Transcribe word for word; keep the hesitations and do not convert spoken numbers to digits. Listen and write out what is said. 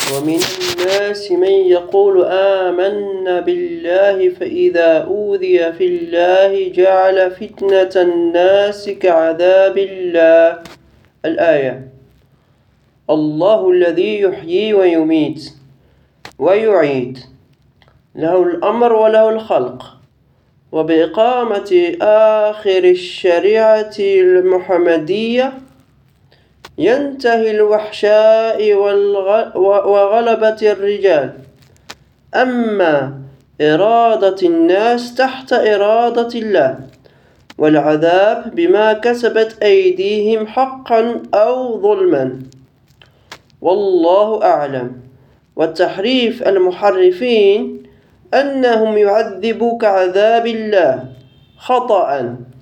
ومن الناس من يقول آمنا بالله فإذا أوذي في الله جعل فتنة الناس كعذاب الله. الآية. الله الذي يحيي ويميت ويعيد، له الأمر وله الخلق، وبإقامة آخر الشريعة المحمدية ينتهي الوحشاء وغلبة الرجال. أما إرادة الناس تحت إرادة الله، والعذاب بما كسبت أيديهم حقا أو ظلما، والله أعلم. والتحريف المحرفين أنهم يعذبوا كعذاب الله خطأ